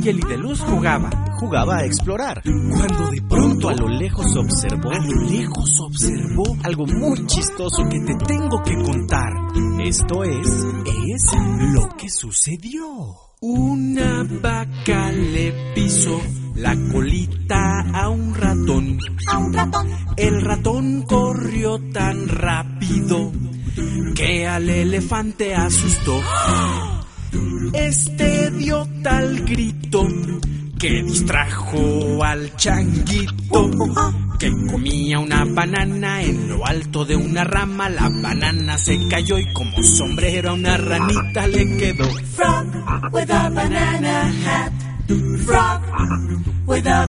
ángel y de luz jugaba a explorar. cuando de pronto A lo lejos observó algo muy chistoso que te tengo que contar. Esto es Lo que sucedió. Una vaca le pisó la colita a un ratón. El ratón corrió tan rápido que al elefante asustó. Este dio tal grito que distrajo al changuito, que comía una banana en lo alto de una rama. La banana se cayó y como sombrero a una ranita le quedó. Frog with a banana hat. Frog with a